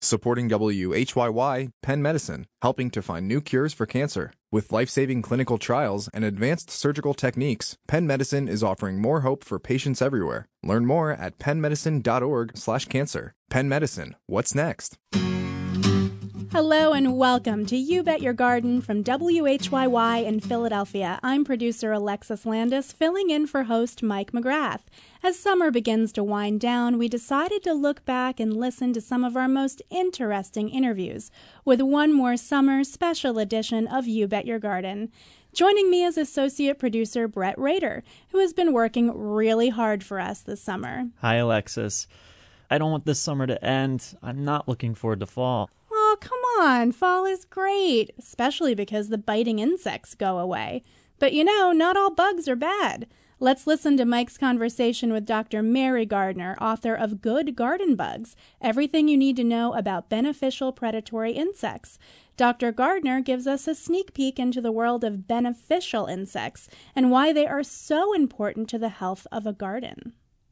Supporting WHYY, Penn Medicine, helping to find new cures for cancer. With life-saving clinical trials and advanced surgical techniques, Penn Medicine is offering more hope for patients everywhere. Learn more at pennmedicine.org/cancer. Penn Medicine, what's next? Hello and welcome to You Bet Your Garden from WHYY in Philadelphia. I'm producer Alexis Landis, filling in for host Mike McGrath. As summer begins to wind down, we decided to look back and listen to some of our most interesting interviews with one more summer special edition of You Bet Your Garden. Joining me is associate producer Brett Rader, who has been working really hard for us this summer. Hi, Alexis. I don't want this summer to end. I'm not looking forward to fall. Oh, come on. Fall is great, especially because the biting insects go away. But you know, not all bugs are bad. Let's listen to Mike's conversation with Dr. Mary Gardner, author of Good Garden Bugs, Everything You Need to Know About Beneficial Predatory Insects. Dr. Gardner gives us a sneak peek into the world of beneficial insects and why they are so important to the health of a garden.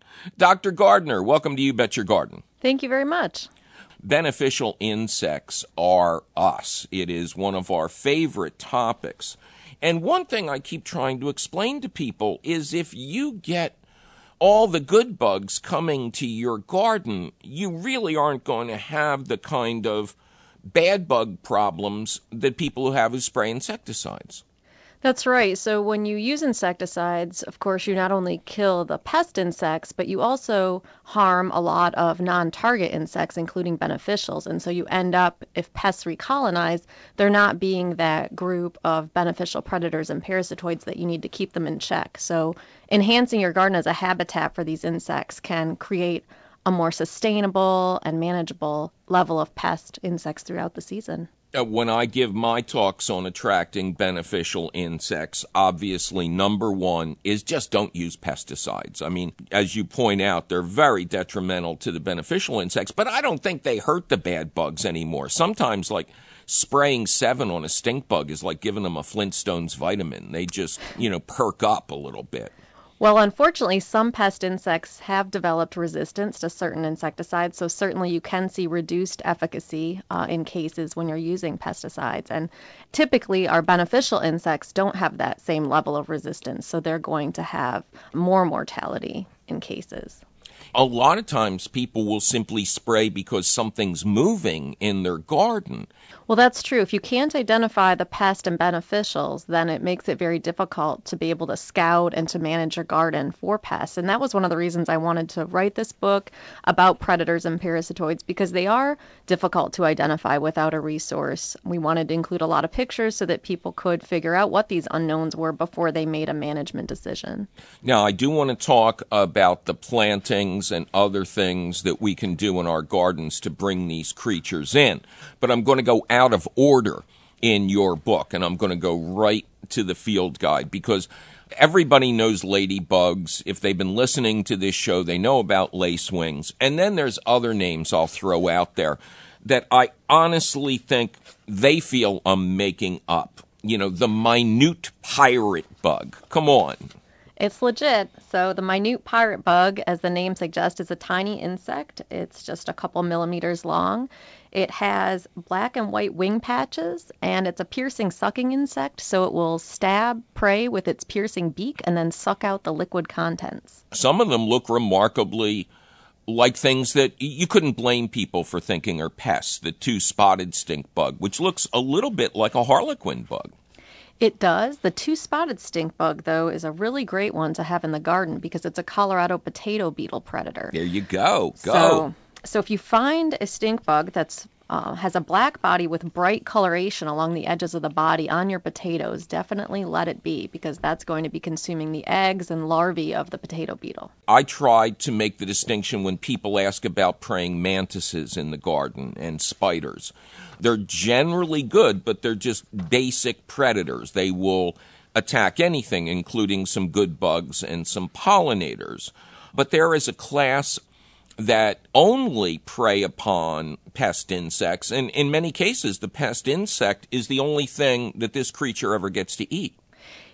Dr. Gardner, welcome to You Bet Your Garden. Thank you very much. Beneficial insects are us. It is one of our favorite topics. And one thing I keep trying to explain to people is if you get all the good bugs coming to your garden, you really aren't going to have the kind of bad bug problems that people who spray insecticides. That's right. So when you use insecticides, of course, you not only kill the pest insects, but you also harm a lot of non-target insects, including beneficials. And so you end up, if pests recolonize, they're not being that group of beneficial predators and parasitoids that you need to keep them in check. So enhancing your garden as a habitat for these insects can create a more sustainable and manageable level of pest insects throughout the season. When I give my talks on attracting beneficial insects, obviously number one is just don't use pesticides. I mean, as you point out, they're very detrimental to the beneficial insects, but I don't think they hurt the bad bugs anymore. Sometimes, like, spraying 7 on a stink bug is like giving them a Flintstones vitamin. They just, perk up a little bit. Well, unfortunately, some pest insects have developed resistance to certain insecticides, so certainly you can see reduced efficacy in cases when you're using pesticides. And typically, our beneficial insects don't have that same level of resistance, so they're going to have more mortality in cases. A lot of times people will simply spray because something's moving in their garden. Well, that's true. If you can't identify the pest and beneficials, then it makes it very difficult to be able to scout and to manage your garden for pests. And that was one of the reasons I wanted to write this book about predators and parasitoids, because they are difficult to identify without a resource. We wanted to include a lot of pictures so that people could figure out what these unknowns were before they made a management decision. Now, I do want to talk about the plantings and other things that we can do in our gardens to bring these creatures in. But I'm going to go out of order in your book, and I'm going to go right to the field guide, because everybody knows ladybugs. If they've been listening to this show, they know about lacewings. And then there's other names I'll throw out there that I honestly think they feel I'm making up. The minute pirate bug. Come on. It's legit. So the minute pirate bug, as the name suggests, is a tiny insect. It's just a couple millimeters long. It has black and white wing patches, and it's a piercing sucking insect, so it will stab prey with its piercing beak and then suck out the liquid contents. Some of them look remarkably like things that you couldn't blame people for thinking are pests. The two-spotted stink bug, which looks a little bit like a harlequin bug. It does. The two-spotted stink bug, though, is a really great one to have in the garden because it's a Colorado potato beetle predator. There you go. Go. So if you find a stink bug that's has a black body with bright coloration along the edges of the body on your potatoes, definitely let it be, because that's going to be consuming the eggs and larvae of the potato beetle. I tried to make the distinction when people ask about praying mantises in the garden and spiders. They're generally good, but they're just basic predators. They will attack anything, including some good bugs and some pollinators. But there is a class that only prey upon pest insects, and in many cases the pest insect is the only thing that this creature ever gets to eat.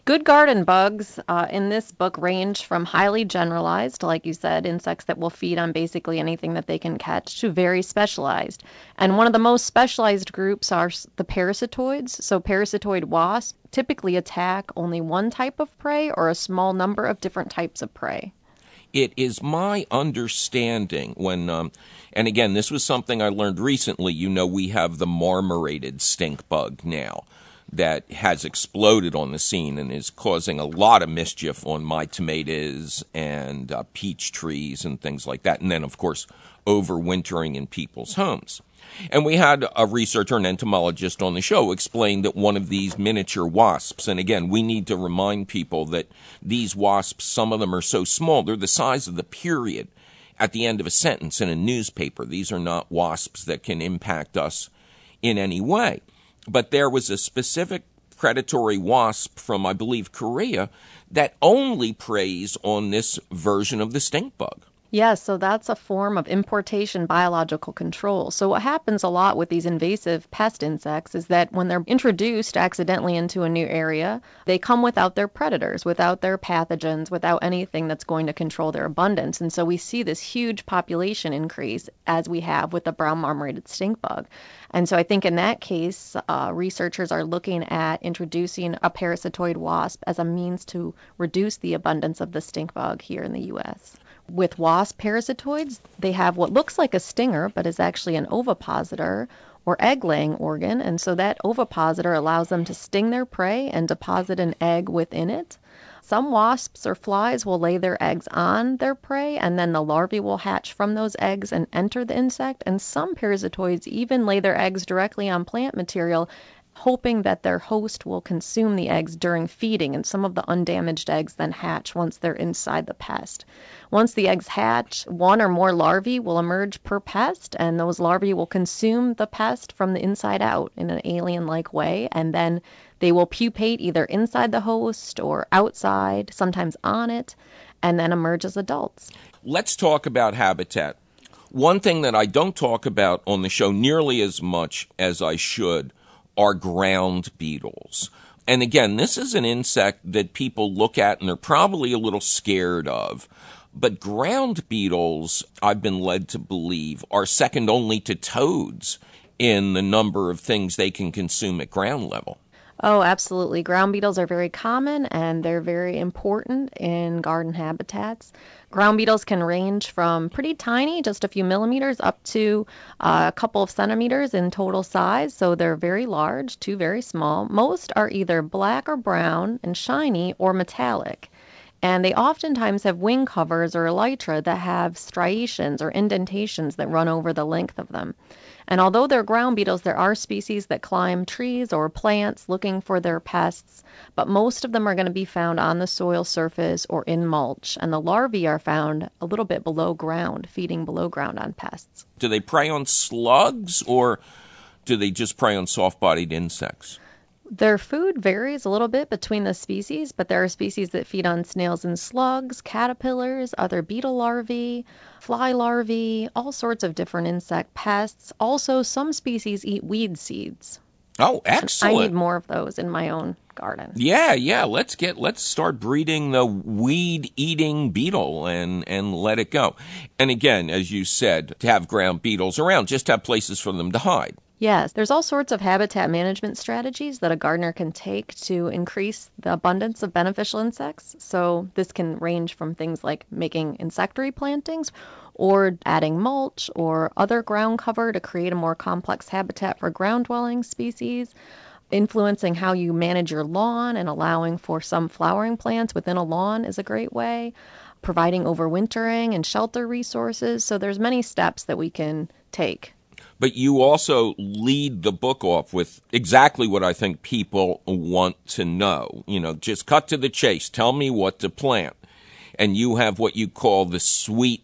Good garden bugs in this book range from highly generalized, like you said, insects that will feed on basically anything that they can catch, to very specialized. And one of the most specialized groups are the parasitoids. So parasitoid wasps typically attack only one type of prey or a small number of different types of prey. It is my understanding when, and again, this was something I learned recently, we have the marmorated stink bug now that has exploded on the scene and is causing a lot of mischief on my tomatoes and peach trees and things like that. And then, of course, overwintering in people's homes. And we had a researcher, an entomologist on the show, explain that one of these miniature wasps, and again, we need to remind people that these wasps, some of them are so small, they're the size of the period at the end of a sentence in a newspaper. These are not wasps that can impact us in any way. But there was a specific predatory wasp from, I believe, Korea that only preys on this version of the stink bug. Yes, so that's a form of importation biological control. So what happens a lot with these invasive pest insects is that when they're introduced accidentally into a new area, they come without their predators, without their pathogens, without anything that's going to control their abundance. And so we see this huge population increase as we have with the brown marmorated stink bug. And so I think in that case, researchers are looking at introducing a parasitoid wasp as a means to reduce the abundance of the stink bug here in the U.S. With wasp parasitoids, they have what looks like a stinger, but is actually an ovipositor or egg-laying organ. And so that ovipositor allows them to sting their prey and deposit an egg within it. Some wasps or flies will lay their eggs on their prey, and then the larvae will hatch from those eggs and enter the insect. And some parasitoids even lay their eggs directly on plant material, hoping that their host will consume the eggs during feeding, and some of the undamaged eggs then hatch once they're inside the pest. Once the eggs hatch, one or more larvae will emerge per pest, and those larvae will consume the pest from the inside out in an alien-like way, and then they will pupate either inside the host or outside, sometimes on it, and then emerge as adults. Let's talk about habitat. One thing that I don't talk about on the show nearly as much as I should are ground beetles. And again, this is an insect that people look at and they're probably a little scared of. But ground beetles, I've been led to believe, are second only to toads in the number of things they can consume at ground level. Oh, absolutely. Ground beetles are very common and they're very important in garden habitats. Ground beetles can range from pretty tiny, just a few millimeters, up to a couple of centimeters in total size. So they're very large to very small. Most are either black or brown and shiny or metallic. And they oftentimes have wing covers or elytra that have striations or indentations that run over the length of them. And although they're ground beetles, there are species that climb trees or plants looking for their pests, but most of them are going to be found on the soil surface or in mulch. And the larvae are found a little bit below ground, feeding below ground on pests. Do they prey on slugs or do they just prey on soft-bodied insects? Their food varies a little bit between the species, but there are species that feed on snails and slugs, caterpillars, other beetle larvae, fly larvae, all sorts of different insect pests. Also, some species eat weed seeds. Oh, excellent. I need more of those in my own garden. Yeah. Let's start breeding the weed-eating beetle and let it go. And again, as you said, to have ground beetles around, just have places for them to hide. Yes, there's all sorts of habitat management strategies that a gardener can take to increase the abundance of beneficial insects. So this can range from things like making insectary plantings or adding mulch or other ground cover to create a more complex habitat for ground-dwelling species, influencing how you manage your lawn and allowing for some flowering plants within a lawn is a great way, providing overwintering and shelter resources. So there's many steps that we can take. But you also lead the book off with exactly what I think people want to know. Just cut to the chase. Tell me what to plant. And you have what you call the Sweet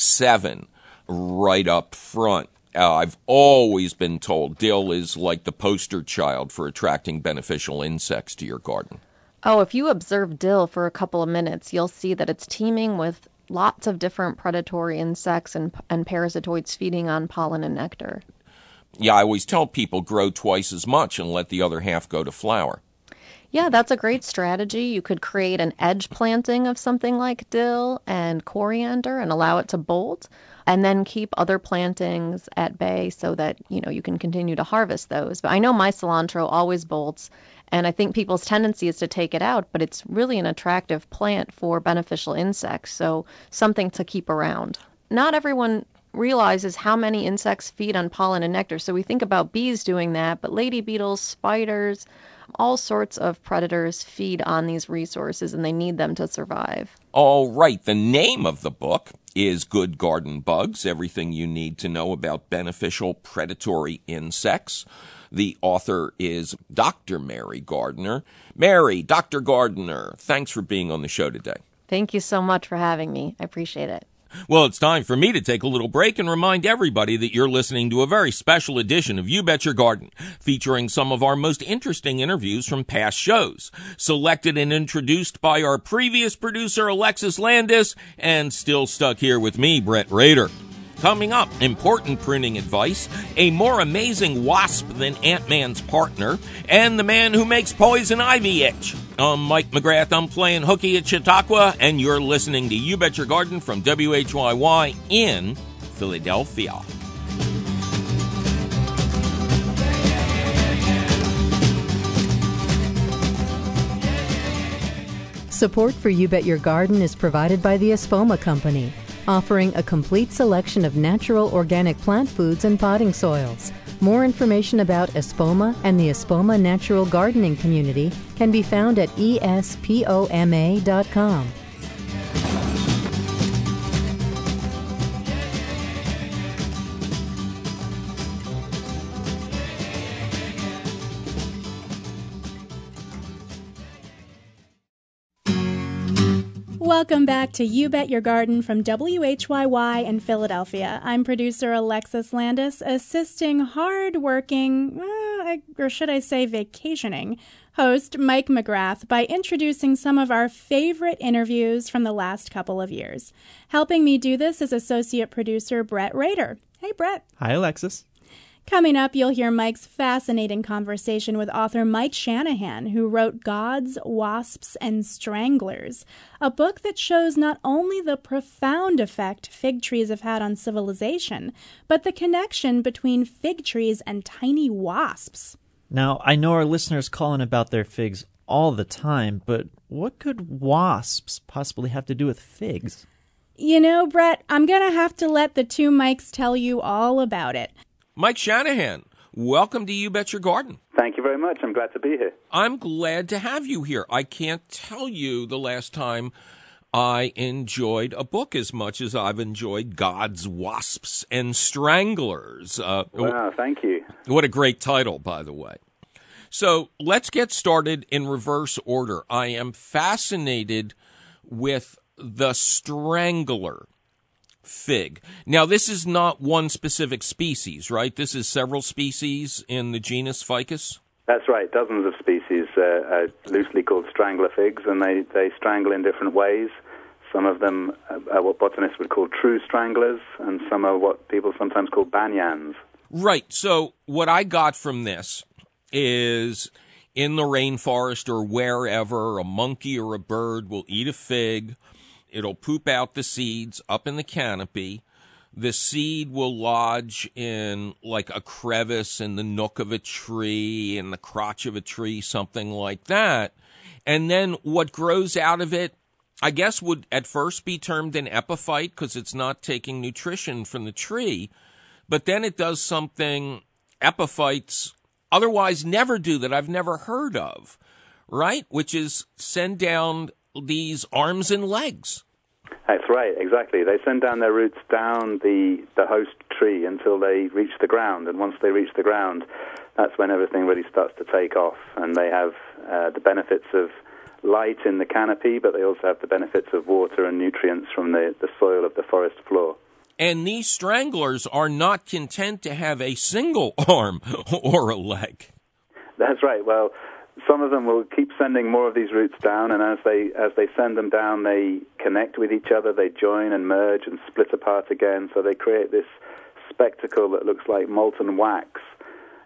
7 right up front. I've always been told dill is like the poster child for attracting beneficial insects to your garden. Oh, if you observe dill for a couple of minutes, you'll see that it's teeming with lots of different predatory insects and parasitoids feeding on pollen and nectar. Yeah, I always tell people grow twice as much and let the other half go to flower. Yeah, that's a great strategy. You could create an edge planting of something like dill and coriander and allow it to bolt, and then keep other plantings at bay so that, you can continue to harvest those. But I know my cilantro always bolts, and I think people's tendency is to take it out, but it's really an attractive plant for beneficial insects, so something to keep around. Not everyone realizes how many insects feed on pollen and nectar. So we think about bees doing that, but lady beetles, spiders, all sorts of predators feed on these resources, and they need them to survive. All right. The name of the book is Good Garden Bugs, Everything You Need to Know About Beneficial Predatory Insects. The author is Dr. Mary Gardner. Mary, Dr. Gardner, thanks for being on the show today. Thank you so much for having me. I appreciate it. Well, it's time for me to take a little break and remind everybody that you're listening to a very special edition of You Bet Your Garden, featuring some of our most interesting interviews from past shows, selected and introduced by our previous producer, Alexis Landis, and still stuck here with me, Brett Rader. Coming up, important pruning advice, a more amazing wasp than Ant-Man's partner, and the man who makes poison ivy itch. I'm Mike McGrath. I'm playing hooky at Chautauqua, and you're listening to You Bet Your Garden from WHYY in Philadelphia. Support for You Bet Your Garden is provided by the Espoma Company, offering a complete selection of natural organic plant foods and potting soils. More information about Espoma and the Espoma Natural Gardening Community can be found at espoma.com. Welcome back to You Bet Your Garden from WHYY in Philadelphia. I'm producer Alexis Landis, assisting hard-working, or should I say vacationing, host Mike McGrath by introducing some of our favorite interviews from the last couple of years. Helping me do this is associate producer Brett Rader. Hey, Brett. Hi, Alexis. Coming up, you'll hear Mike's fascinating conversation with author Mike Shanahan, who wrote Gods, Wasps, and Stranglers, a book that shows not only the profound effect fig trees have had on civilization, but the connection between fig trees and tiny wasps. Now, I know our listeners call in about their figs all the time, but what could wasps possibly have to do with figs? You know, Brett, I'm going to have to let the two Mikes tell you all about it. Mike Shanahan, welcome to You Bet Your Garden. Thank you very much. I'm glad to be here. I'm glad to have you here. I can't tell you the last time I enjoyed a book as much as I've enjoyed Gods, Wasps, and Stranglers. Wow, thank you. What a great title, by the way. So let's get started in reverse order. I am fascinated with the strangler fig. Now, this is not one specific species, right? This is several species in the genus Ficus? That's right. Dozens of species are loosely called strangler figs, and they strangle in different ways. Some of them are what botanists would call true stranglers, and some are what people sometimes call banyans. Right. So what I got from this is in the rainforest or wherever, a monkey or a bird will eat a fig. It'll poop out the seeds up in the canopy. The seed will lodge in like a crevice in the nook of a tree, in the crotch of a tree, something like that. And then what grows out of it, I guess, would at first be termed an epiphyte because it's not taking nutrition from the tree. But then it does something epiphytes otherwise never do that I've never heard of, right? Which is send down these arms and legs. That's right, exactly. They send down their roots down the host tree until they reach the ground, and once they reach the ground, that's when everything really starts to take off, and they have the benefits of light in the canopy, but they also have the benefits of water and nutrients from the soil of the forest floor. And these stranglers are not content to have a single arm or a leg. That's right. Well, some of them will keep sending more of these roots down, and as they send them down, they connect with each other, they join and merge and split apart again, so they create this spectacle that looks like molten wax.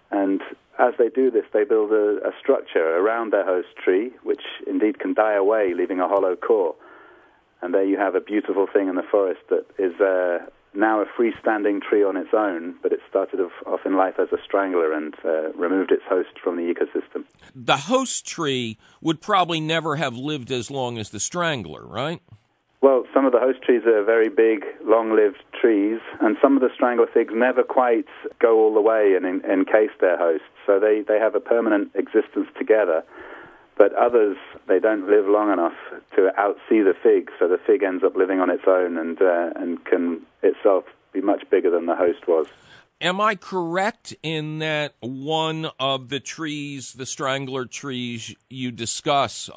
And as they do this, they build a structure around their host tree, which indeed can die away, leaving a hollow core. And there you have a beautiful thing in the forest that is now a freestanding tree on its own, but it started off in life as a strangler and removed its host from the ecosystem. The host tree would probably never have lived as long as the strangler, right? Well, some of the host trees are very big, long-lived trees, and some of the strangler figs never quite go all the way and encase their host, so they have a permanent existence together. But others, they don't live long enough to outsee the fig, so the fig ends up living on its own and can itself be much bigger than the host was. Am I correct in that one of the trees, the strangler trees you discuss,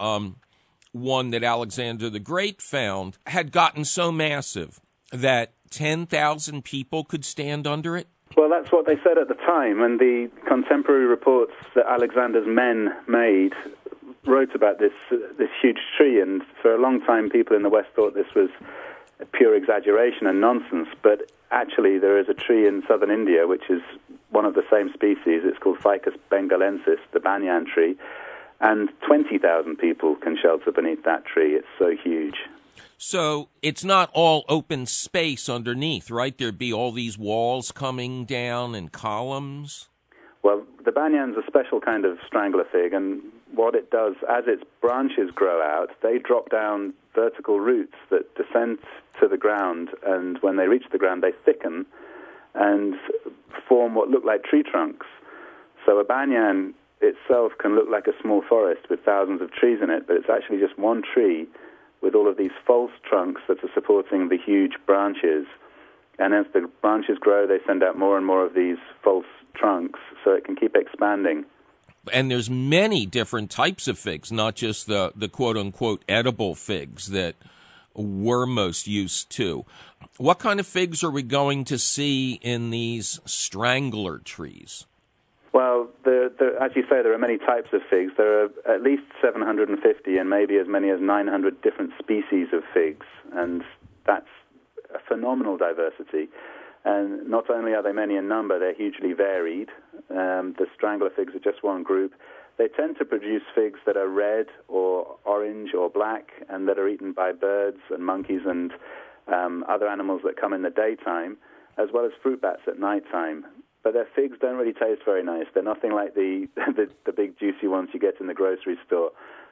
one that Alexander the Great found, had gotten so massive that 10,000 people could stand under it? Well, that's what they said at the time, and the contemporary reports that Alexander's men made wrote about this huge tree, and for a long time people in the West thought this was pure exaggeration and nonsense, but actually there is a tree in southern India which is one of the same species. It's called Ficus bengalensis, the banyan tree, and 20,000 people can shelter beneath that tree. It's so huge. So it's not all open space underneath, right? There'd be all these walls coming down and columns? Well, the banyan's a special kind of strangler fig, and what it does, as its branches grow out, they drop down vertical roots that descend to the ground, and when they reach the ground, they thicken and form what look like tree trunks. So a banyan itself can look like a small forest with thousands of trees in it, but it's actually just one tree with all of these false trunks that are supporting the huge branches. And as the branches grow, they send out more and more of these false trunks, so it can keep expanding. And there's many different types of figs, not just the quote-unquote edible figs that we're most used to. What kind of figs are we going to see in these strangler trees? Well, as you say, there are many types of figs. There are at least 750 and maybe as many as 900 different species of figs, and that's a phenomenal diversity. And not only are they many in number, they're hugely varied. The strangler figs are just one group. They tend to produce figs that are red or orange or black and that are eaten by birds and monkeys and other animals that come in the daytime, as well as fruit bats at nighttime. But their figs don't really taste very nice. They're nothing like the big juicy ones you get in the grocery store.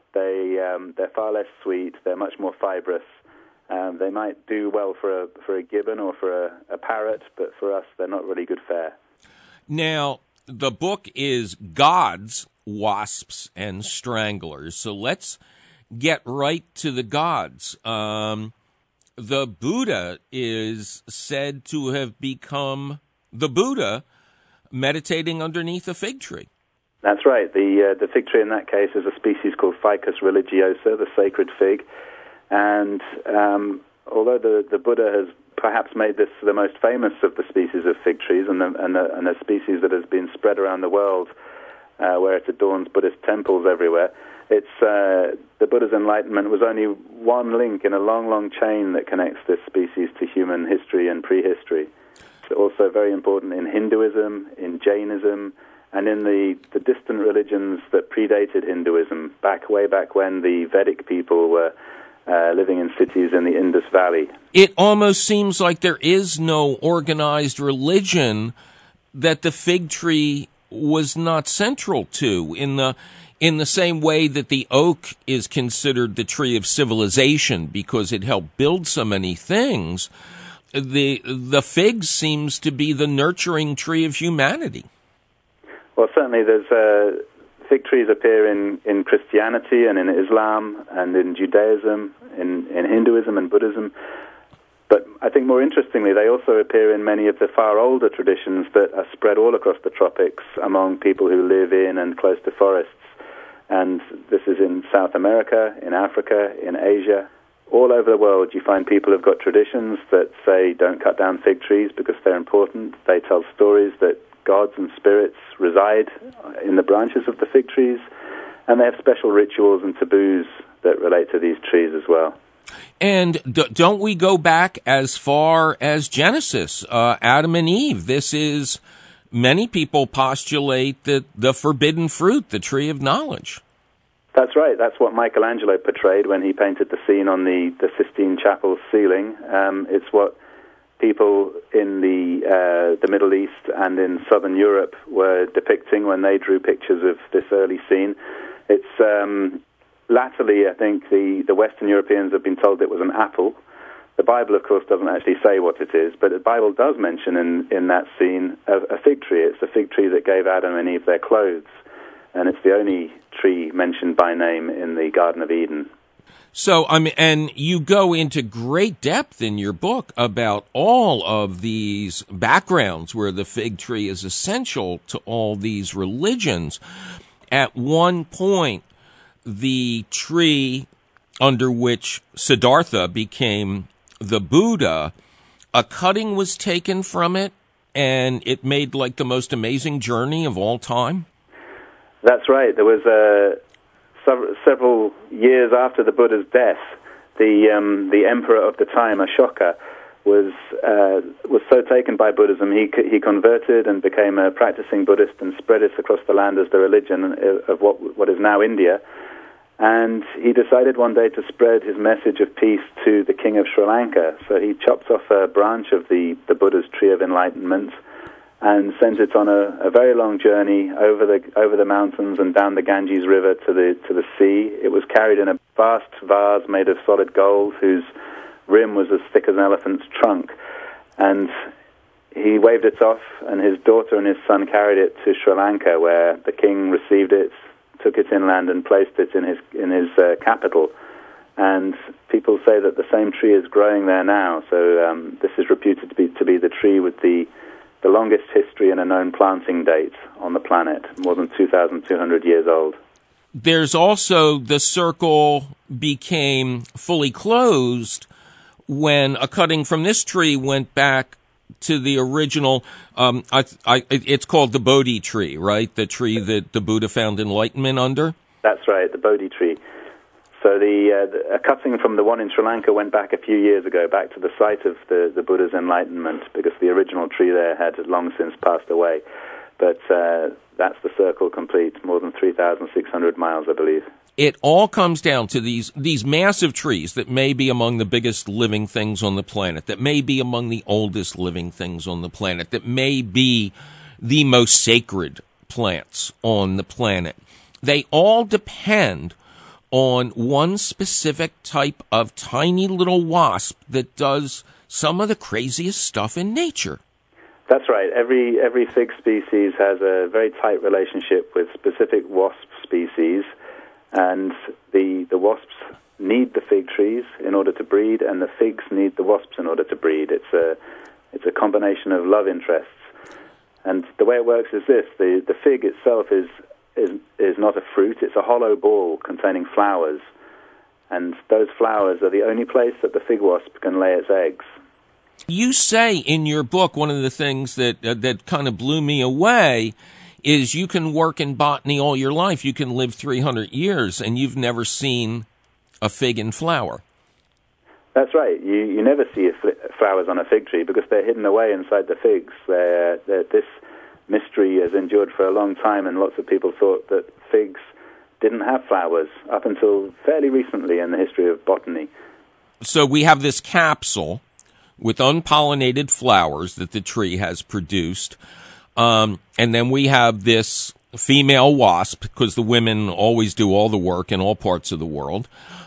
They're far less sweet. They're much more fibrous. They might do well for a gibbon or for a parrot, but for us, they're not really good fare. Now, the book is Gods, Wasps, and Stranglers, so let's get right to the gods. The Buddha is said to have become the Buddha meditating underneath a fig tree. That's right. The fig tree in that case is a species called Ficus religiosa, the sacred fig. And although the Buddha has perhaps made this the most famous of the species of fig trees and a species that has been spread around the world where it adorns Buddhist temples everywhere, it's the Buddha's enlightenment was only one link in a long, long chain that connects this species to human history and prehistory. It's also very important in Hinduism, in Jainism, and in the distant religions that predated Hinduism, way back when the Vedic people were living in cities in the Indus Valley. It almost seems like there is no organized religion that the fig tree was not central to, in the same way that the oak is considered the tree of civilization because it helped build so many things. The fig seems to be the nurturing tree of humanity. Well, certainly there's fig trees appear in Christianity and in Islam and in Judaism, in Hinduism and Buddhism. But I think more interestingly, they also appear in many of the far older traditions that are spread all across the tropics among people who live in and close to forests. And this is in South America, in Africa, in Asia. All over the world, you find people who've got traditions that say don't cut down fig trees because they're important. They tell stories that gods and spirits reside in the branches of the fig trees, and they have special rituals and taboos that relate to these trees as well. And don't we go back as far as Genesis, Adam and Eve? This is many people postulate that the forbidden fruit, the tree of knowledge. That's right. That's what Michelangelo portrayed when he painted the scene on the Sistine Chapel ceiling. It's what people in the Middle East and in Southern Europe were depicting when they drew pictures of this early scene. It's latterly, I think, the Western Europeans have been told it was an apple. The Bible, of course, doesn't actually say what it is, but the Bible does mention in that scene a fig tree. It's the fig tree that gave Adam and Eve their clothes, and it's the only tree mentioned by name in the Garden of Eden. So, and you go into great depth in your book about all of these backgrounds where the fig tree is essential to all these religions. At one point, the tree under which Siddhartha became the Buddha, a cutting was taken from it, and it made like the most amazing journey of all time? That's right. There was several years after the Buddha's death, the emperor of the time, Ashoka, was so taken by Buddhism, he converted and became a practicing Buddhist and spread it across the land as the religion of what is now India. And he decided one day to spread his message of peace to the king of Sri Lanka. So he chopped off a branch of the Buddha's tree of enlightenment and sent it on a very long journey over the mountains and down the Ganges River to the sea. It was carried in a vast vase made of solid gold, whose rim was as thick as an elephant's trunk. And he waved it off, and his daughter and his son carried it to Sri Lanka, where the king received it, took it inland, and placed it in his capital. And people say that the same tree is growing there now. So this is reputed to be the tree with the longest history and a known planting date on the planet, more than 2,200 years old. There's also the circle became fully closed when a cutting from this tree went back to the original, it's called the Bodhi tree, right? The tree that the Buddha found enlightenment under? That's right, the Bodhi tree. So a cutting from the one in Sri Lanka went back a few years ago, back to the site of the Buddha's enlightenment, because the original tree there had long since passed away. But that's the circle complete, more than 3,600 miles, I believe. It all comes down to these massive trees that may be among the biggest living things on the planet, that may be among the oldest living things on the planet, that may be the most sacred plants on the planet. They all depend on one specific type of tiny little wasp that does some of the craziest stuff in nature. That's right. Every fig species has a very tight relationship with specific wasp species, and the wasps need the fig trees in order to breed, and the figs need the wasps in order to breed. It's a combination of love interests. And the way it works is this: the fig itself is not a fruit, it's a hollow ball containing flowers. And those flowers are the only place that the fig wasp can lay its eggs. You say in your book, one of the things that kind of blew me away is you can work in botany all your life. You can live 300 years, and you've never seen a fig in flower. That's right. You never see flowers on a fig tree because they're hidden away inside the figs. This mystery has endured for a long time, and lots of people thought that figs didn't have flowers up until fairly recently in the history of botany. So we have this capsule with unpollinated flowers that the tree has produced, and then we have this female wasp, because the women always do all the work in all parts of the world.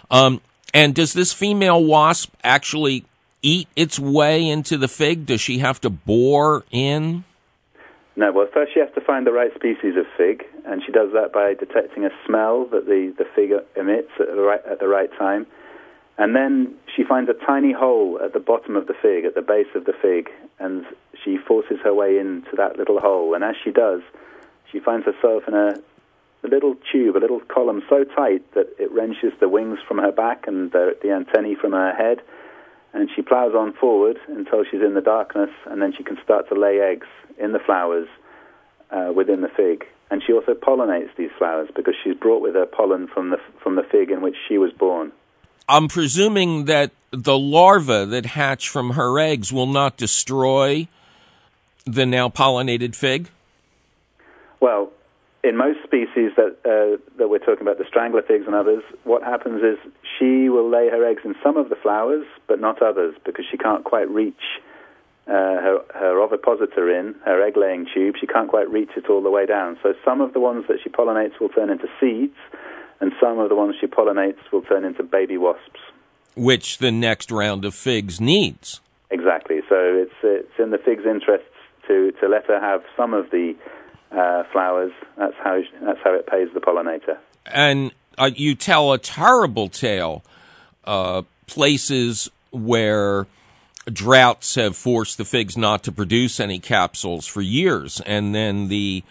And does this female wasp actually eat its way into the fig? Does she have to bore in? No, well, first she has to find the right species of fig, and she does that by detecting a smell that the fig emits at the right time. And then she finds a tiny hole at the bottom of the fig, at the base of the fig, and she forces her way into that little hole. And as she does, she finds herself in a little tube, a little column so tight that it wrenches the wings from her back and the antennae from her head. And she plows on forward until she's in the darkness, and then she can start to lay eggs in the flowers within the fig. And she also pollinates these flowers because she's brought with her pollen from the fig in which she was born. I'm presuming that the larvae that hatch from her eggs will not destroy the now pollinated fig? Well, in most species that we're talking about, the strangler figs and others, what happens is she will lay her eggs in some of the flowers, but not others, because she can't quite reach her ovipositor in, her egg-laying tube. She can't quite reach it all the way down. So some of the ones that she pollinates will turn into seeds, and some of the ones she pollinates will turn into baby wasps. Which the next round of figs needs. Exactly. So it's in the fig's interests to let her have some of the flowers. That's how it pays the pollinator. And you tell a terrible tale. Places where droughts have forced the figs not to produce any capsules for years, and then the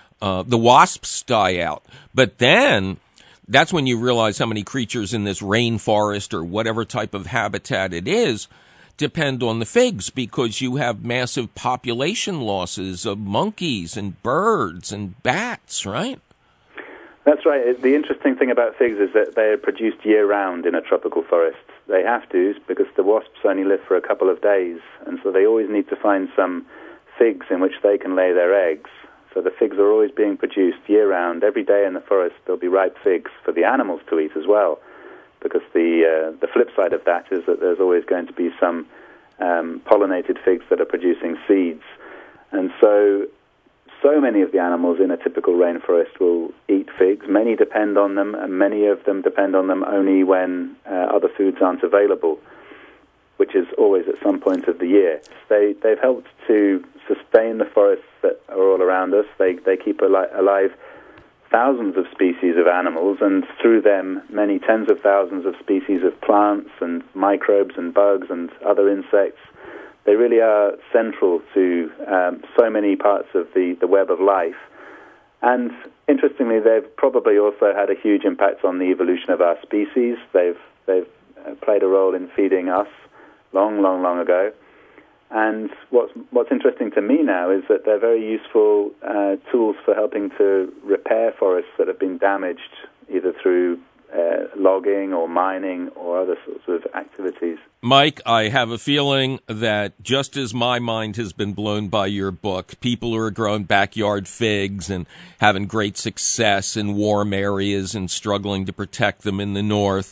wasps die out. But then that's when you realize how many creatures in this rainforest or whatever type of habitat it is depend on the figs, because you have massive population losses of monkeys and birds and bats, right? That's right. The interesting thing about figs is that they are produced year-round in a tropical forest. They have to, because the wasps only live for a couple of days, and so they always need to find some figs in which they can lay their eggs. So the figs are always being produced year-round. Every day in the forest there'll be ripe figs for the animals to eat as well, because the flip side of that is that there's always going to be some pollinated figs that are producing seeds. And so many of the animals in a typical rainforest will eat figs. Many depend on them, and many of them depend on them only when other foods aren't available, which is always at some point of the year. They've helped to sustain the forests that are all around us. They keep alive thousands of species of animals, and through them many tens of thousands of species of plants and microbes and bugs and other insects. They really are central to so many parts of the web of life. And interestingly, they've probably also had a huge impact on the evolution of our species. They've played a role in feeding us long, long, long ago. And what's interesting to me now is that they're very useful tools for helping to repair forests that have been damaged either through logging or mining or other sorts of activities. Mike, I have a feeling that just as my mind has been blown by your book, people who are growing backyard figs and having great success in warm areas and struggling to protect them in the north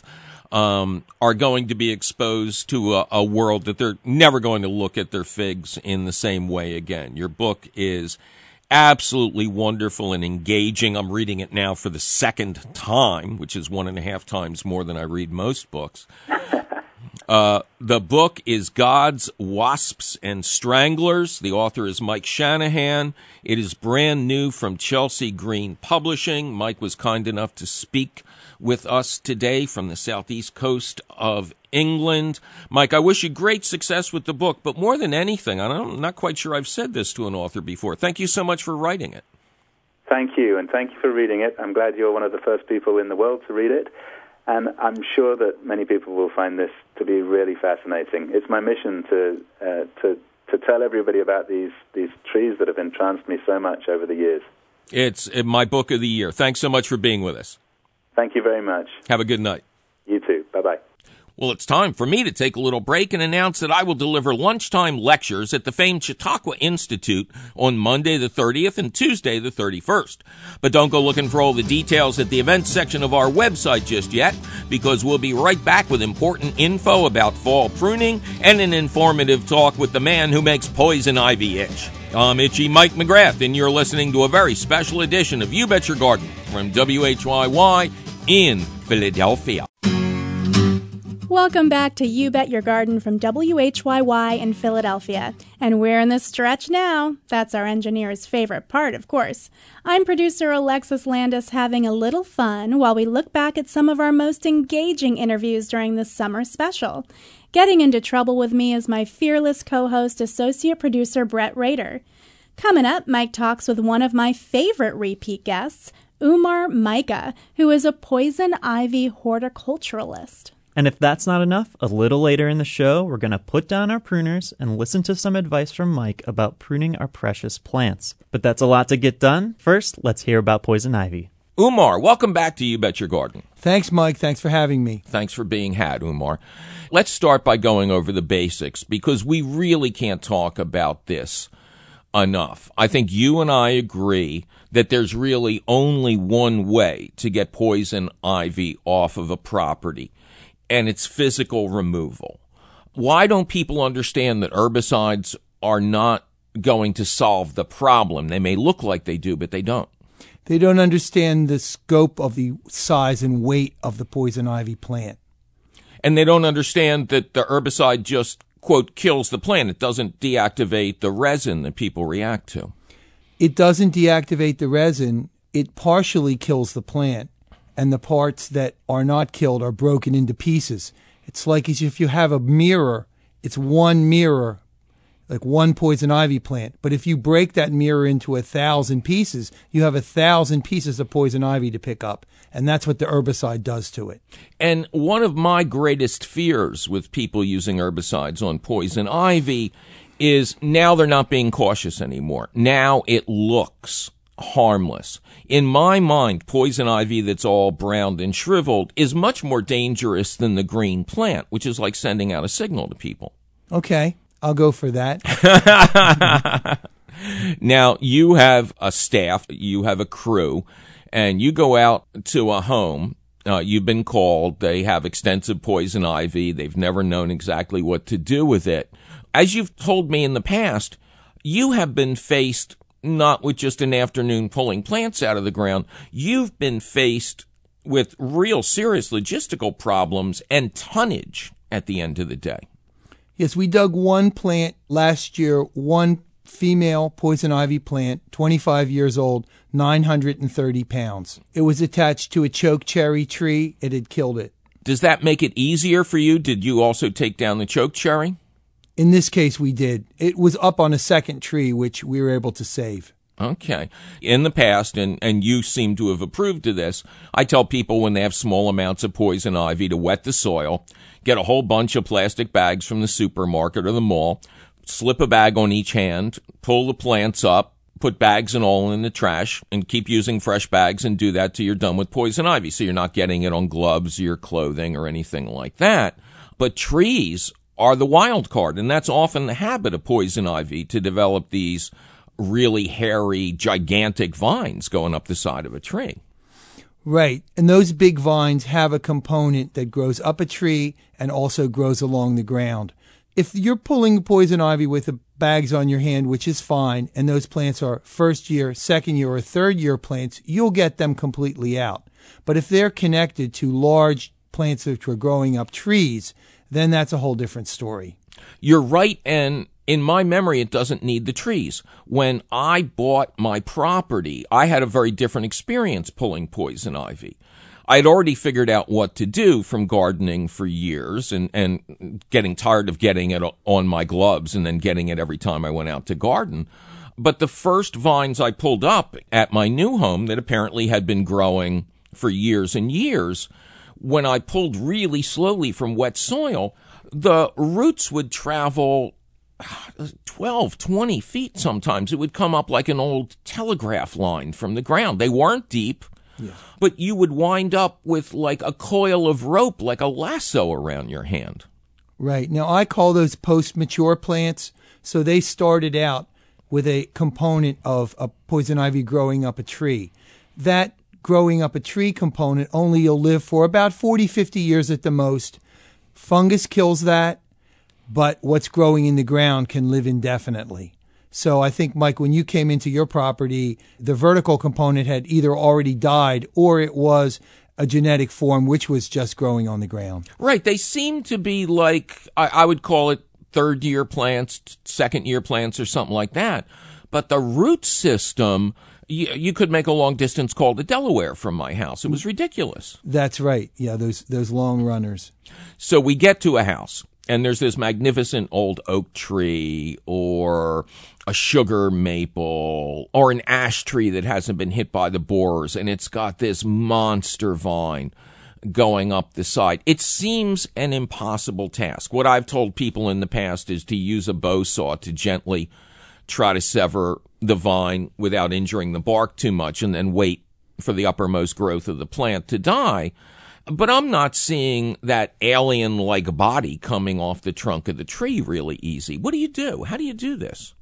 are going to be exposed to a world that they're never going to look at their figs in the same way again. Your book is absolutely wonderful and engaging. I'm reading it now for the second time, which is 1.5 times more than I read most books. The book is God's Wasps and Stranglers. The author is Mike Shanahan. It is brand new from Chelsea Green Publishing. Mike was kind enough to speak with us today from the southeast coast of England. Mike, I wish you great success with the book, but more than anything, I'm not quite sure I've said this to an author before. Thank you so much for writing it. Thank you, and thank you for reading it. I'm glad you're one of the first people in the world to read it, and I'm sure that many people will find this to be really fascinating. It's my mission to tell everybody about these trees that have entranced me so much over the years. It's my book of the year. Thanks so much for being with us. Thank you very much. Have a good night. You too. Bye-bye. Well, it's time for me to take a little break and announce that I will deliver lunchtime lectures at the famed Chautauqua Institute on Monday the 30th and Tuesday the 31st. But don't go looking for all the details at the events section of our website just yet, because we'll be right back with important info about fall pruning and an informative talk with the man who makes poison ivy itch. I'm Itchy Mike McGrath, and you're listening to a very special edition of You Bet Your Garden from WHYY in Philadelphia. Welcome back to You Bet Your Garden from WHYY in Philadelphia. And we're in the stretch now. That's our engineer's favorite part, of course. I'm producer Alexis Landis, having a little fun while we look back at some of our most engaging interviews during this summer special. Getting into trouble with me is my fearless co-host, associate producer Brett Rader. Coming up, Mike talks with one of my favorite repeat guests, Umar Micah, who is a poison ivy horticulturalist. And if that's not enough, a little later in the show, we're going to put down our pruners and listen to some advice from Mike about pruning our precious plants. But that's a lot to get done. First, let's hear about poison ivy. Umar, welcome back to You Bet Your Garden. Thanks, Mike. Thanks for having me. Thanks for being had, Umar. Let's start by going over the basics, because we really can't talk about this enough. I think you and I agree that there's really only one way to get poison ivy off of a property, and it's physical removal. Why don't people understand that herbicides are not going to solve the problem? They may look like they do, but they don't. They don't understand the scope of the size and weight of the poison ivy plant. And they don't understand that the herbicide just, quote, kills the plant. It doesn't deactivate the resin that people react to. It doesn't deactivate the resin. It partially kills the plant, and the parts that are not killed are broken into pieces. It's like as if you have a mirror, it's one mirror, like one poison ivy plant. But if you break that mirror into 1,000 pieces, you have 1,000 pieces of poison ivy to pick up. And that's what the herbicide does to it. And one of my greatest fears with people using herbicides on poison ivy is now they're not being cautious anymore. Now it looks harmless. In my mind, poison ivy that's all browned and shriveled is much more dangerous than the green plant, which is like sending out a signal to people. Okay, I'll go for that. Now, you have a staff, you have a crew, and you go out to a home. You've been called. They have extensive poison ivy. They've never known exactly what to do with it. As you've told me in the past, you have been faced not with just an afternoon pulling plants out of the ground. You've been faced with real serious logistical problems and tonnage at the end of the day. Yes, we dug one plant last year, one female poison ivy plant, 25 years old, 930 pounds. It was attached to a choke cherry tree. It had killed it. Does that make it easier for you? Did you also take down the choke cherry? In this case, we did. It was up on a second tree, which we were able to save. Okay. In the past, and you seem to have approved of this, I tell people when they have small amounts of poison ivy to wet the soil, get a whole bunch of plastic bags from the supermarket or the mall, slip a bag on each hand, pull the plants up, put bags and all in the trash, and keep using fresh bags and do that till you're done with poison ivy. So you're not getting it on gloves or your clothing or anything like that. But trees are the wild card, and that's often the habit of poison ivy, to develop these really hairy, gigantic vines going up the side of a tree. Right. And those big vines have a component that grows up a tree and also grows along the ground. If you're pulling poison ivy with the bags on your hand, which is fine, and those plants are first year, second year, or third year plants, you'll get them completely out. But if they're connected to large plants that are growing up trees, then that's a whole different story. You're right, and in my memory, it doesn't need the trees. When I bought my property, I had a very different experience pulling poison ivy. I had already figured out what to do from gardening for years and getting tired of getting it on my gloves and then getting it every time I went out to garden. But the first vines I pulled up at my new home that apparently had been growing for years and years, when I pulled really slowly from wet soil, the roots would travel 12, 20 feet sometimes. It would come up like an old telegraph line from the ground. They weren't deep, but you would wind up with like a coil of rope, like a lasso around your hand. Right. Now, I call those post-mature plants. So they started out with a component of a poison ivy growing up a tree. That growing up a tree component only you'll live for about 40, 50 years at the most. Fungus kills that, but what's growing in the ground can live indefinitely. So I think, Mike, when you came into your property, the vertical component had either already died or it was a genetic form which was just growing on the ground. Right. They seem to be like, I would call it third-year plants, second-year plants, or something like that. But the root system, you could make a long-distance call to Delaware from my house. It was ridiculous. That's right. Yeah, those long runners. So we get to a house, and there's this magnificent old oak tree or a sugar maple or an ash tree that hasn't been hit by the borers, and it's got this monster vine going up the side. It seems an impossible task. What I've told people in the past is to use a bow saw to gently try to sever the vine without injuring the bark too much and then wait for the uppermost growth of the plant to die. But I'm not seeing that alien-like body coming off the trunk of the tree really easy. What do you do? How do you do this?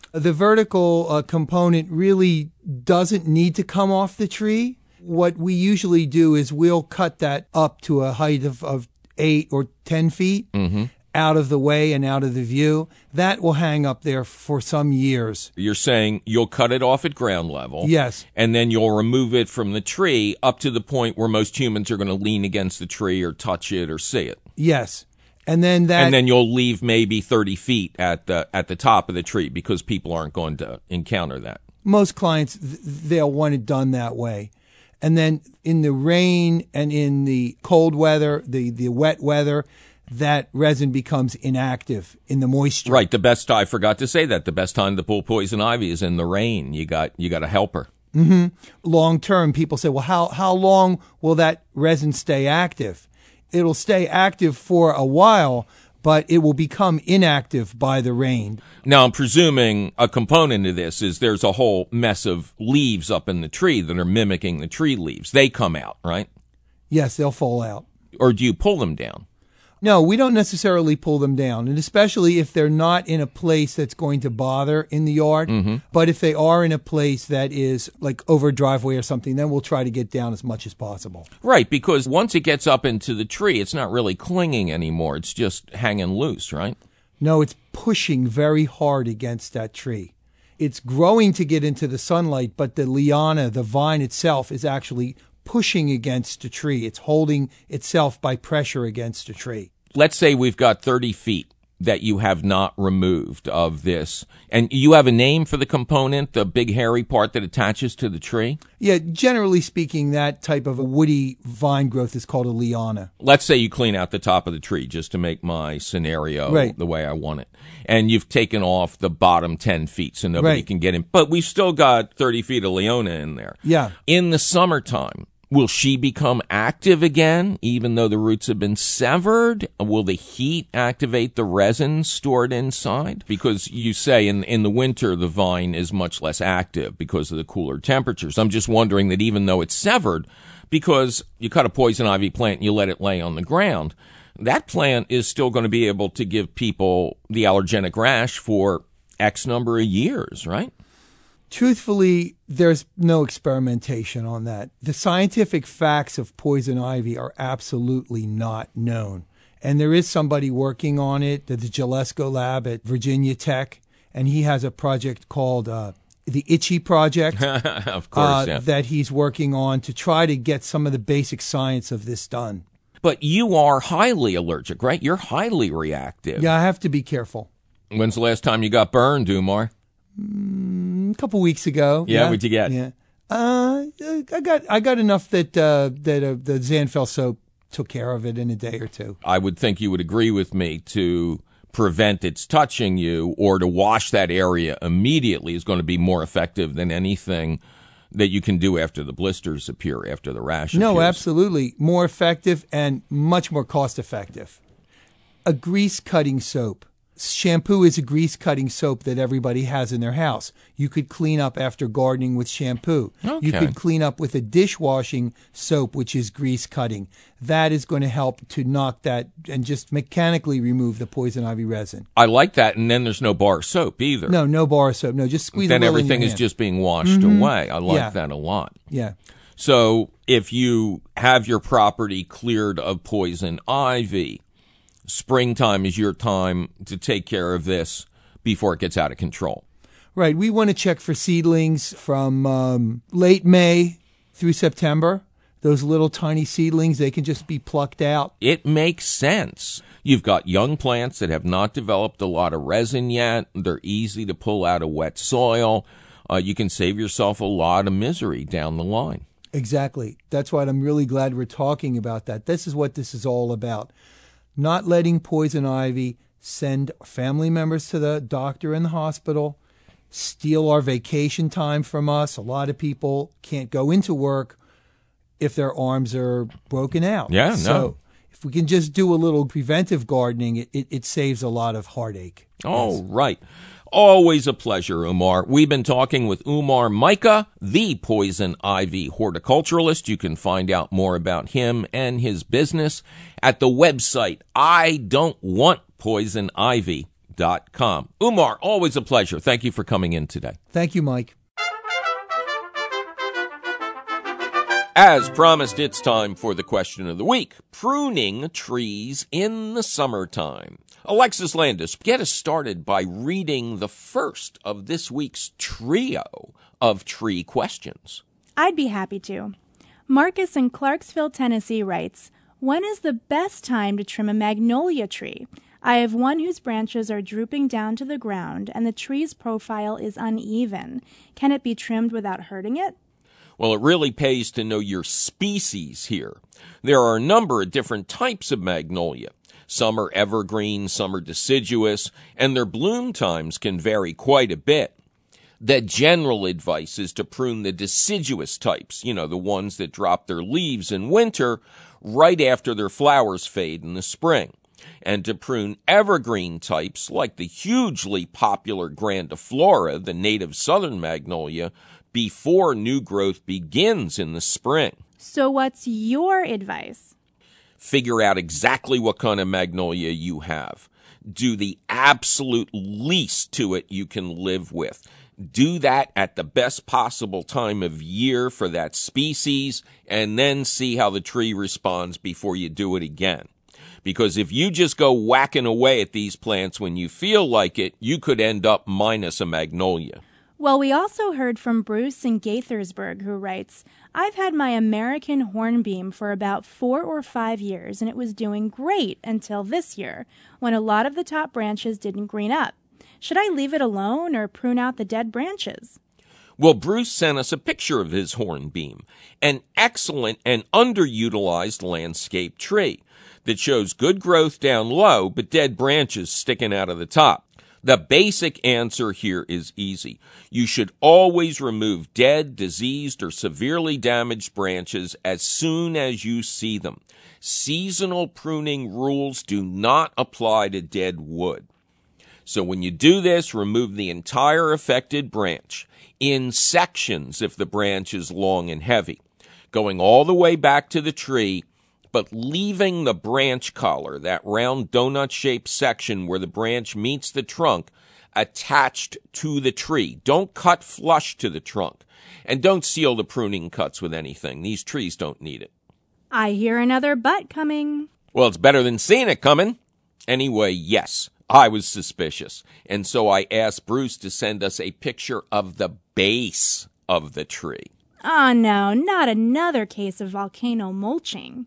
The vertical component really doesn't need to come off the tree. What we usually do is we'll cut that up to a height of 8 or 10 feet out of the way and out of the view. That will hang up there for some years. You're saying you'll cut it off at ground level. Yes. And then you'll remove it from the tree up to the point where most humans are going to lean against the tree or touch it or see it. Yes. And then you'll leave maybe 30 feet at the top of the tree because people aren't going to encounter that. Most clients, they'll want it done that way. And then in the rain and in the cold weather, the wet weather, that resin becomes inactive in the moisture. Right. I forgot to say that. The best time to pull poison ivy is in the rain. You got a helper. Long term, people say, well, how long will that resin stay active? It'll stay active for a while, but it will become inactive by the rain. Now, I'm presuming a component of this is there's a whole mess of leaves up in the tree that are mimicking the tree leaves. They come out, right? Yes, they'll fall out. Or do you pull them down? No, we don't necessarily pull them down, and especially if they're not in a place that's going to bother in the yard. But if they are in a place that is like over a driveway or something, then we'll try to get down as much as possible. Right, because once it gets up into the tree, it's not really clinging anymore. It's just hanging loose, right? No, it's pushing very hard against that tree. It's growing to get into the sunlight, but the liana, the vine itself, is actually pushing against a tree. It's holding itself by pressure against a tree. Let's say we've got 30 feet that you have not removed of this, and you have a name for the component, the big hairy part that attaches to the tree? Yeah, generally speaking, that type of a woody vine growth is called a liana. Let's say you clean out the top of the tree just to make my scenario the way I want it, and you've taken off the bottom 10 feet so nobody can get in, but we've still got 30 feet of liana in there. Yeah. In the summertime, will she become active again, even though the roots have been severed? Will the heat activate the resin stored inside? Because you say in the winter, the vine is much less active because of the cooler temperatures. I'm just wondering that even though it's severed, because you cut a poison ivy plant and you let it lay on the ground, that plant is still going to be able to give people the allergenic rash for X number of years, right? Truthfully, there's no experimentation on that. The scientific facts of poison ivy are absolutely not known. And there is somebody working on it at the Gillespie Lab at Virginia Tech, and he has a project called the Itchy Project of course, that he's working on to try to get some of the basic science of this done. But you are highly allergic, right? You're highly reactive. Yeah, I have to be careful. When's the last time you got burned, Umar? A couple weeks ago. Yeah, what'd you get? Yeah, I got enough that the Zanfel soap took care of it in a day or two. I would think you would agree with me to prevent its touching you or to wash that area immediately is going to be more effective than anything that you can do after the blisters appear, after the rash appears. No, absolutely. More effective and much more cost effective. A grease cutting soap. Shampoo is a grease cutting soap that everybody has in their house. You could clean up after gardening with shampoo. Okay. You could clean up with a dishwashing soap, which is grease cutting. That is going to help to knock that and just mechanically remove the poison ivy resin. I like that, and then there's no bar soap either. No bar soap. No, just squeeze then a little everything in your is hand. just being washed away. I like that a lot. Yeah. So if you have your property cleared of poison ivy, springtime is your time to take care of this before it gets out of control. Right. We want to check for seedlings from late May through September. Those little tiny seedlings, they can just be plucked out. It makes sense. You've got young plants that have not developed a lot of resin yet. They're easy to pull out of wet soil. You can save yourself a lot of misery down the line. Exactly. That's why I'm really glad we're talking about that. This is what this is all about. Not letting poison ivy send family members to the doctor in the hospital, steal our vacation time from us. A lot of people can't go into work if their arms are broken out. Yeah, so if we can just do a little preventive gardening, it saves a lot of heartache. Oh, yes. Right. Always a pleasure, Umar. We've been talking with Umar Micah, the poison ivy horticulturalist. You can find out more about him and his business at the website idon'twantpoisonivy.com. UberPruningTools.com. Umar, always a pleasure. Thank you for coming in today. Thank you, Mike. As promised, it's time for the question of the week. Pruning trees in the summertime. Alexis Landis, get us started by reading the first of this week's trio of tree questions. I'd be happy to. Marcus in Clarksville, Tennessee writes, when is the best time to trim a magnolia tree? I have one whose branches are drooping down to the ground and the tree's profile is uneven. Can it be trimmed without hurting it? Well, it really pays to know your species here. There are a number of different types of magnolia. Some are evergreen, some are deciduous, and their bloom times can vary quite a bit. The general advice is to prune the deciduous types, the ones that drop their leaves in winter right after their flowers fade in the spring. And to prune evergreen types like the hugely popular grandiflora, the native southern magnolia, before new growth begins in the spring. So what's your advice? Figure out exactly what kind of magnolia you have. Do the absolute least to it you can live with. Do that at the best possible time of year for that species, and then see how the tree responds before you do it again. Because if you just go whacking away at these plants when you feel like it, you could end up minus a magnolia. Well, we also heard from Bruce in Gaithersburg, who writes, I've had my American hornbeam for about 4 or 5 years, and it was doing great until this year, when a lot of the top branches didn't green up. Should I leave it alone or prune out the dead branches? Well, Bruce sent us a picture of his hornbeam, an excellent and underutilized landscape tree that shows good growth down low, but dead branches sticking out of the top. The basic answer here is easy. You should always remove dead, diseased, or severely damaged branches as soon as you see them. Seasonal pruning rules do not apply to dead wood. So when you do this, remove the entire affected branch in sections if the branch is long and heavy, going all the way back to the tree, but leaving the branch collar, that round donut-shaped section where the branch meets the trunk, attached to the tree. Don't cut flush to the trunk. And don't seal the pruning cuts with anything. These trees don't need it. I hear another but coming. Well, it's better than seeing it coming. Anyway, yes, I was suspicious. And so I asked Bruce to send us a picture of the base of the tree. Oh, no, not another case of volcano mulching.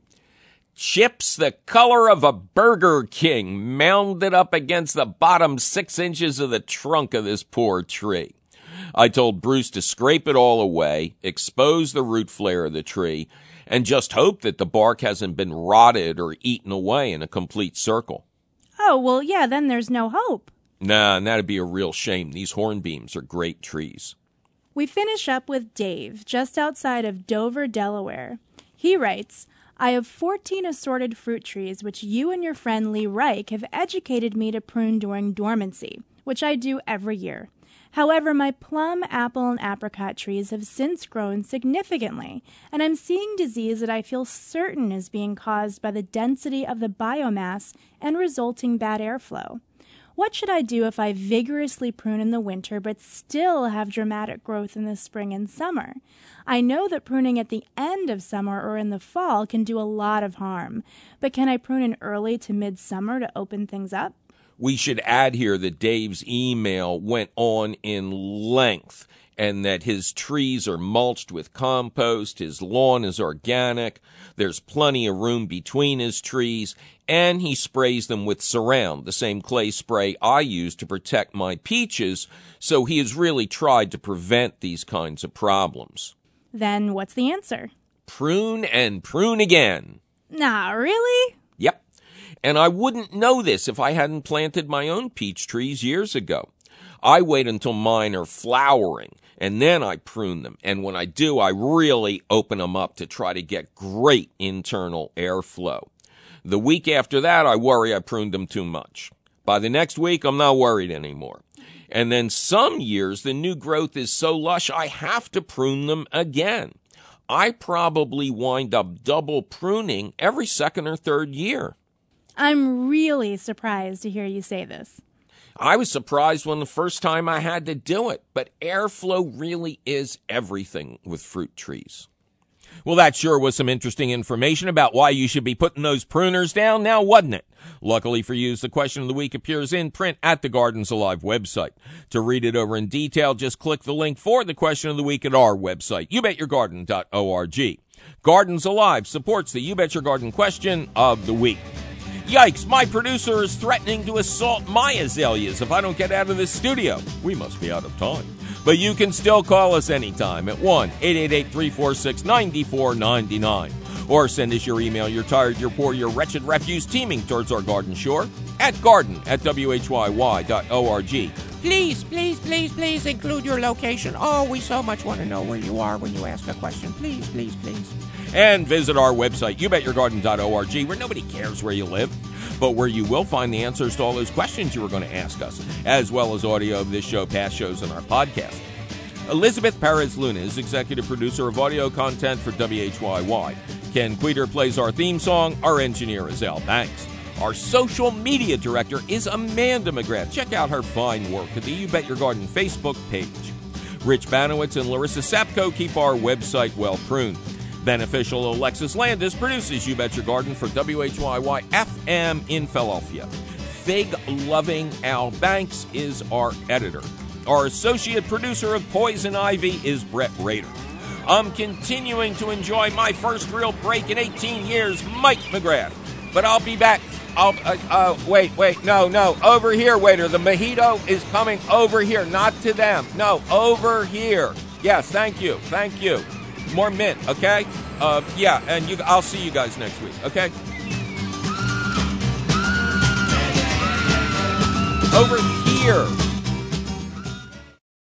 Chips the color of a Burger King mounded up against the bottom 6 inches of the trunk of this poor tree. I told Bruce to scrape it all away, expose the root flare of the tree, and just hope that the bark hasn't been rotted or eaten away in a complete circle. Oh, well, yeah, then there's no hope. Nah, and that'd be a real shame. These hornbeams are great trees. We finish up with Dave, just outside of Dover, Delaware. He writes, I have 14 assorted fruit trees which you and your friend Lee Reich have educated me to prune during dormancy, which I do every year. However, my plum, apple, and apricot trees have since grown significantly, and I'm seeing disease that I feel certain is being caused by the density of the biomass and resulting bad airflow. What should I do if I vigorously prune in the winter but still have dramatic growth in the spring and summer? I know that pruning at the end of summer or in the fall can do a lot of harm, but can I prune in early to midsummer to open things up? We should add here that Dave's email went on in length and that his trees are mulched with compost, his lawn is organic, there's plenty of room between his trees, and he sprays them with Surround, the same clay spray I use to protect my peaches, so he has really tried to prevent these kinds of problems. Then what's the answer? Prune and prune again. Nah, really? Yep. And I wouldn't know this if I hadn't planted my own peach trees years ago. I wait until mine are flowering, and then I prune them. And when I do, I really open them up to try to get great internal airflow. The week after that, I worry I pruned them too much. By the next week, I'm not worried anymore. And then some years, the new growth is so lush, I have to prune them again. I probably wind up double pruning every second or third year. I'm really surprised to hear you say this. I was surprised when the first time I had to do it, but airflow really is everything with fruit trees. Well, that sure was some interesting information about why you should be putting those pruners down now, wasn't it? Luckily for you, the question of the week appears in print at the Gardens Alive website. To read it over in detail, just click the link for the question of the week at our website, youbetyourgarden.org. Gardens Alive supports the You Bet Your Garden question of the week. Yikes, my producer is threatening to assault my azaleas if I don't get out of this studio. We must be out of time. But you can still call us anytime at 1-888-346-9499. Or send us your email, you're tired, you're poor, your wretched refuse teeming towards our garden shore at garden@whyy.org. Please, please, please, please include your location. Oh, we so much want to know where you are when you ask a question. Please, please, please. And visit our website, youbetyourgarden.org, where nobody cares where you live, but where you will find the answers to all those questions you were going to ask us, as well as audio of this show, past shows, and our podcast. Elizabeth Perez-Luna is executive producer of audio content for WHYY. Ken Queter plays our theme song. Our engineer is Al Banks. Our social media director is Amanda McGrath. Check out her fine work at the You Bet Your Garden Facebook page. Rich Banowitz and Larissa Sapko keep our website well pruned. Beneficial Alexis Landis produces You Bet Your Garden for WHYY FM in Philadelphia. Fig-loving Al Banks is our editor. Our associate producer of Poison Ivy is Brett Rader. I'm continuing to enjoy my first real break in 18 years, Mike McGrath. But I'll be back. Wait, no, over here, waiter. The mojito is coming over here, not to them. No, over here. Yes, thank you. More mint, okay? And I'll see you guys next week, okay? Over here.